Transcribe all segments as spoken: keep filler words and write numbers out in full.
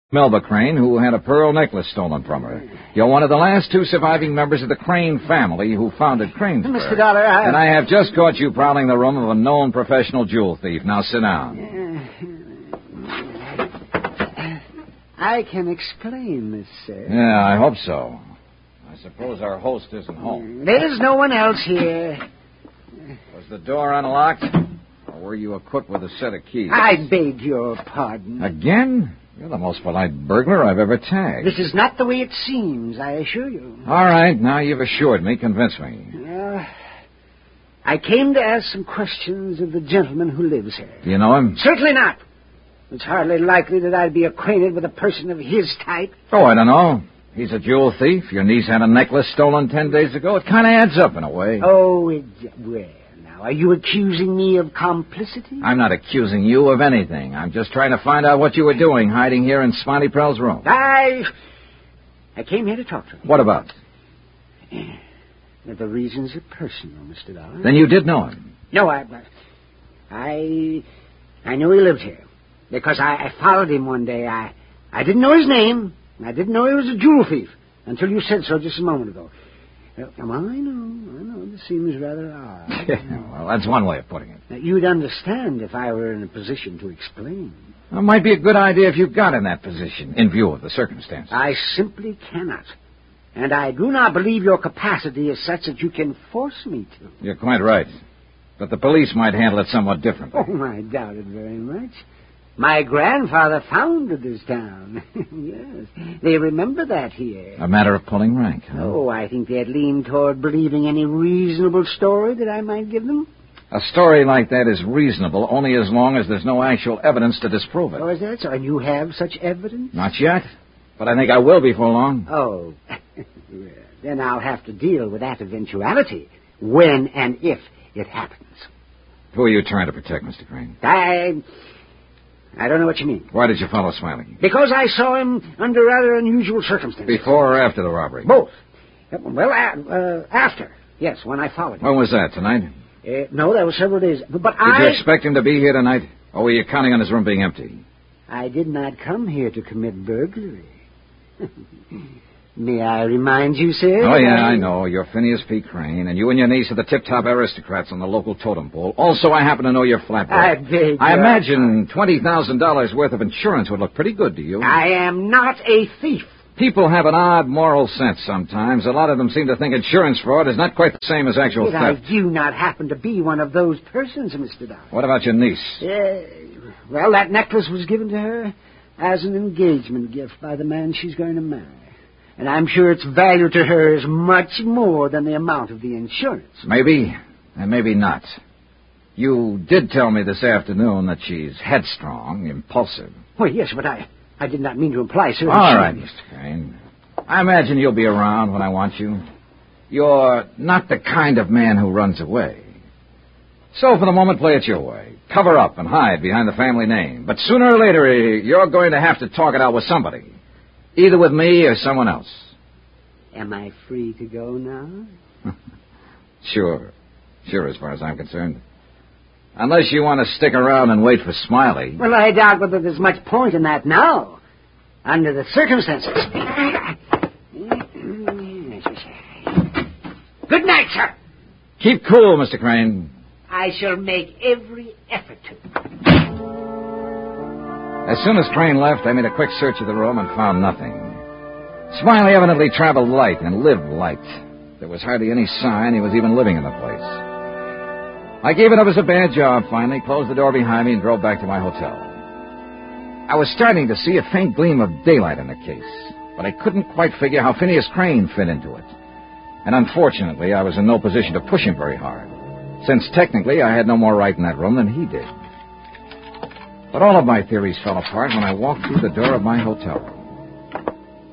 Melba Crane, who had a pearl necklace stolen from her. You're one of the last two surviving members of the Crane family who founded Cranesburg. Mister Dollar, I... And I have just caught you prowling the room of a known professional jewel thief. Now sit down. I can explain this, sir. Yeah, I hope so. I suppose our host isn't home. There's no one else here. Was the door unlocked? Or were you equipped with a set of keys? I beg your pardon. Again? You're the most polite burglar I've ever tagged. This is not the way it seems, I assure you. All right, now you've assured me. Convince me. Uh, I came to ask some questions of the gentleman who lives here. Do you know him? Certainly not. It's hardly likely that I'd be acquainted with a person of his type. Oh, I don't know. He's a jewel thief. Your niece had a necklace stolen ten days ago. It kind of adds up in a way. Oh, it... well... Are you accusing me of complicity? I'm not accusing you of anything. I'm just trying to find out what you were doing hiding here in Smiley Prell's room. I... I came here to talk to him. What about? The reasons are personal, Mister Dollar. Then you did know him? No, I... I... I knew he lived here. Because I, I followed him one day. I, I didn't know his name. I didn't know he was a jewel thief. Until you said so just a moment ago. Well, I know, I know. This seems rather odd. Well, that's one way of putting it. Now, you'd understand if I were in a position to explain. Well, it might be a good idea if you got in that position, in view of the circumstances. I simply cannot. And I do not believe your capacity is such that you can force me to. You're quite right. But the police might handle it somewhat differently. Oh, I doubt it very much. My grandfather founded this town. Yes, they remember that here. A matter of pulling rank, huh? Oh, I think they'd lean toward believing any reasonable story that I might give them. A story like that is reasonable only as long as there's no actual evidence to disprove it. Oh, is that so? And you have such evidence? Not yet, but I think I will before long. Oh, well, then I'll have to deal with that eventuality, when and if it happens. Who are you trying to protect, Mister Crane? I... I don't know what you mean. Why did you follow Smiley? Because I saw him under rather unusual circumstances. Before or after the robbery? Both. Well, uh, after. Yes, when I followed him. When was that, tonight? Uh, no, that was several days. But did I... Did you expect him to be here tonight? Or were you counting on his room being empty? I did not come here to commit burglary. May I remind you, sir? Oh, yeah, I know. You're Phineas P. Crane, and you and your niece are the tip-top aristocrats on the local totem pole. Also, I happen to know your flatboy. I beg I your imagine twenty thousand dollars worth of insurance would look pretty good to you. I am not a thief. People have an odd moral sense sometimes. A lot of them seem to think insurance fraud is not quite the same as actual But theft. I do not happen to be one of those persons, Mister Dollar. What about your niece? Uh, well, that necklace was given to her as an engagement gift by the man she's going to marry. And I'm sure its value to her is much more than the amount of the insurance. Maybe, and maybe not. You did tell me this afternoon that she's headstrong, impulsive. Well, yes, but I, I did not mean to imply, sir. All she... right, Mister Crane. I imagine you'll be around when I want you. You're not the kind of man who runs away. So for the moment, play it your way. Cover up and hide behind the family name. But sooner or later, you're going to have to talk it out with somebody. Either with me or someone else. Am I free to go now? Sure. Sure, as far as I'm concerned. Unless you want to stick around and wait for Smiley. Well, I doubt whether there's much point in that now. Under the circumstances. Good night, sir. Keep cool, Mister Crane. I shall make every effort to. As soon as Crane left, I made a quick search of the room and found nothing. Smiley evidently traveled light and lived light. There was hardly any sign he was even living in the place. I gave it up as a bad job, finally, closed the door behind me, and drove back to my hotel. I was starting to see a faint gleam of daylight in the case, but I couldn't quite figure how Phineas Crane fit into it. And unfortunately, I was in no position to push him very hard, since technically I had no more right in that room than he did. But all of my theories fell apart when I walked through the door of my hotel room.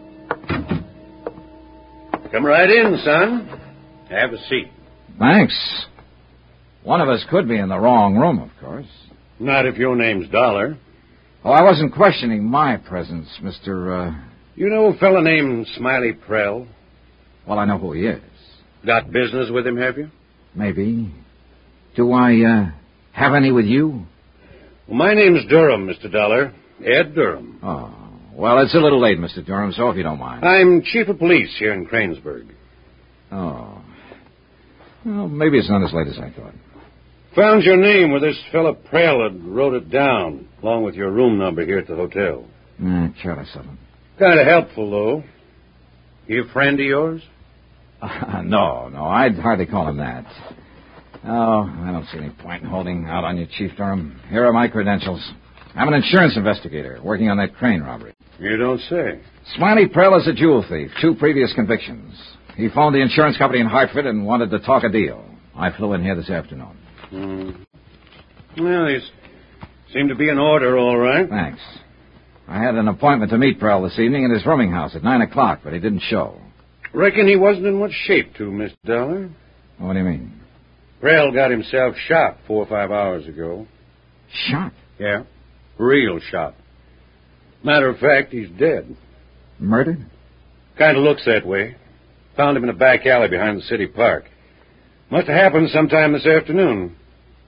Come right in, son. Have a seat. Thanks. One of us could be in the wrong room, of course. Not if your name's Dollar. Oh, I wasn't questioning my presence, Mister Uh... You know a fella named Smiley Prell? Well, I know who he is. Got business with him, have you? Maybe. Do I, uh, have any with you? Well, my name's Durham, Mister Dollar. Ed Durham. Oh, Well, it's a little late, Mister Durham, so if you don't mind. I'm chief of police here in Cranesburg. Oh. Well, maybe it's not as late as I thought. Found your name where this fella Prell had wrote it down, along with your room number here at the hotel. Eh, careless of him. Kind of helpful, though. He a friend of yours? Uh, no, no, I'd hardly call him that. Oh, I don't see any point in holding out on you, Chief Durham. Here are my credentials. I'm an insurance investigator working on that crane robbery. You don't say. Smiley Prell is a jewel thief, two previous convictions. He phoned the insurance company in Hartford and wanted to talk a deal. I flew in here this afternoon. Mm. Well, these seem to be in order, all right. Thanks. I had an appointment to meet Prell this evening at his rooming house at nine o'clock, but he didn't show. Reckon he wasn't in much shape to, Mister Dollar. What do you mean? Prell got himself shot four or five hours ago. Shot? Yeah, real shot. Matter of fact, he's dead. Murdered? Kind of looks that way. Found him in a back alley behind the city park. Must have happened sometime this afternoon.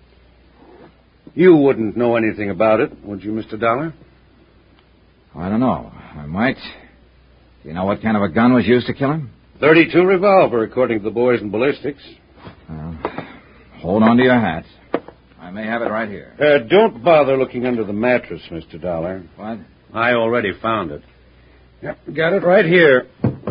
You wouldn't know anything about it, would you, Mister Dollar? I don't know. I might. Do you know what kind of a gun was used to kill him? thirty-two revolver, according to the boys in ballistics. Well, hold on to your hat. I may have it right here. Uh, don't bother looking under the mattress, Mister Dollar. What? I already found it. Yep, got it right here.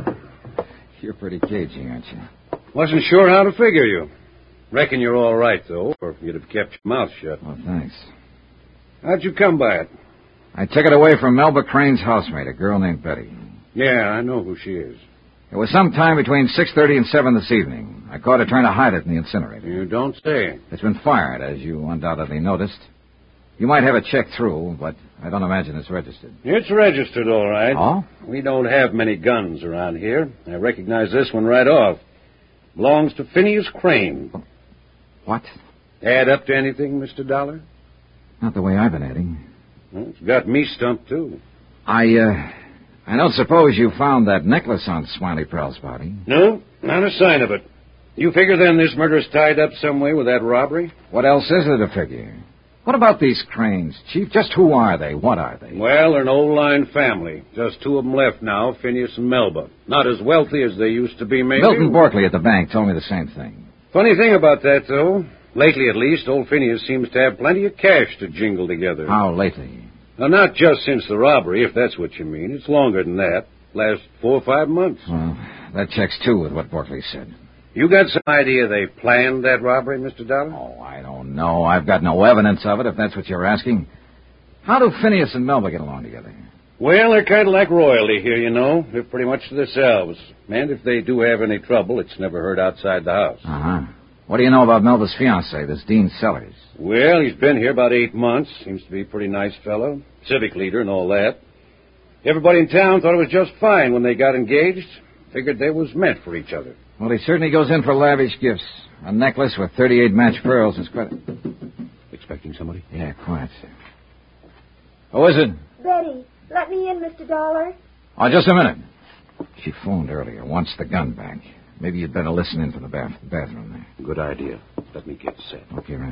You're pretty cagey, aren't you? Wasn't sure how to figure you. Reckon you're all right, though, or you'd have kept your mouth shut. Well, thanks. How'd you come by it? I took it away from Melba Crane's housemate, a girl named Betty. Yeah, I know who she is. It was sometime between six thirty and seven this evening. I caught her trying to hide it in the incinerator. You don't say. It's been fired, as you undoubtedly noticed. You might have it checked through, but I don't imagine it's registered. It's registered, all right. Oh? We don't have many guns around here. I recognize this one right off. Belongs to Phineas Crane. What? Add up to anything, Mister Dollar? Not the way I've been adding. Well, it's got me stumped, too. I, uh... I don't suppose you found that necklace on Smiley Prell's body. No, not a sign of it. You figure then this murder's tied up some way with that robbery? What else is there to figure? What about these Cranes, Chief? Just who are they? What are they? Well, they're an old-line family. Just two of them left now, Phineas and Melba. Not as wealthy as they used to be, maybe. Milton Borkley at the bank told me the same thing. Funny thing about that, though. Lately, at least, old Phineas seems to have plenty of cash to jingle together. How lately? Now, not just since the robbery, if that's what you mean. It's longer than that. Last four or five months. Well, that checks, too, with what Borkley said. You got some idea they planned that robbery, Mister Dollar? Oh, I don't know. I've got no evidence of it, if that's what you're asking. How do Phineas and Melba get along together? Well, they're kind of like royalty here, you know. They're pretty much to themselves. And if they do have any trouble, it's never heard outside the house. Uh-huh. What do you know about Melba's fiancé, this Dean Sellers? Well, he's been here about eight months. Seems to be a pretty nice fellow. Civic leader and all that. Everybody in town thought it was just fine when they got engaged. Figured they was meant for each other. Well, he certainly goes in for lavish gifts. A necklace with thirty-eight match pearls is quite... Expecting somebody? Yeah, quiet. Who is it? Betty, let me in, Mister Dollar. Oh, just a minute. She phoned earlier, wants the gun back. Maybe you'd better listen in from the bath- bathroom there. Good idea. Let me get set. Okay, right.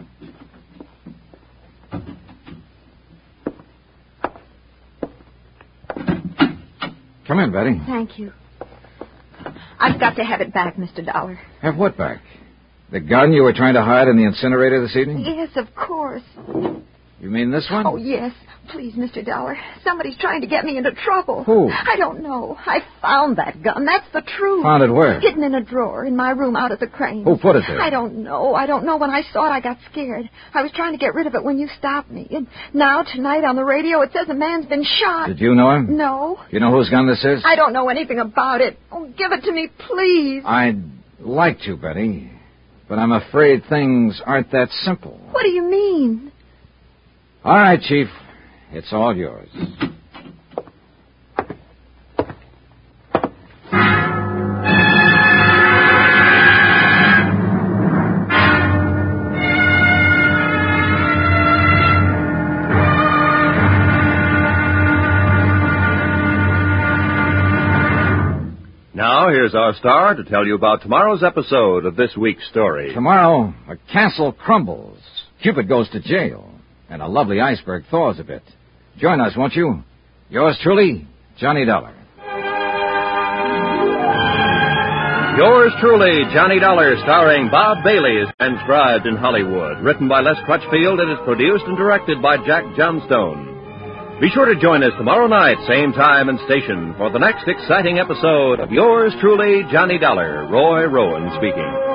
Come in, Betty. Thank you. I've got to have it back, Mister Dollar. Have what back? The gun you were trying to hide in the incinerator this evening? Yes, of course. You mean this one? Oh, yes. Please, Mister Dollar. Somebody's trying to get me into trouble. Who? I don't know. I found that gun. That's the truth. Found it where? Hidden in a drawer in my room out at the Crane. Who put it there? I don't know. I don't know. When I saw it, I got scared. I was trying to get rid of it when you stopped me. And now, tonight, on the radio, it says a man's been shot. Did you know him? No. You know whose gun this is? I don't know anything about it. Oh, give it to me, please. I'd like to, Betty. But I'm afraid things aren't that simple. What do you mean? All right, Chief. It's all yours. Now, here's our star to tell you about tomorrow's episode of this week's story. Tomorrow, a castle crumbles. Cupid goes to jail. And a lovely iceberg thaws a bit. Join us, won't you? Yours truly, Johnny Dollar. Yours truly, Johnny Dollar, starring Bob Bailey, is transcribed in Hollywood. Written by Les Crutchfield and is produced and directed by Jack Johnstone. Be sure to join us tomorrow night, same time and station, for the next exciting episode of Yours truly, Johnny Dollar. Roy Rowan speaking.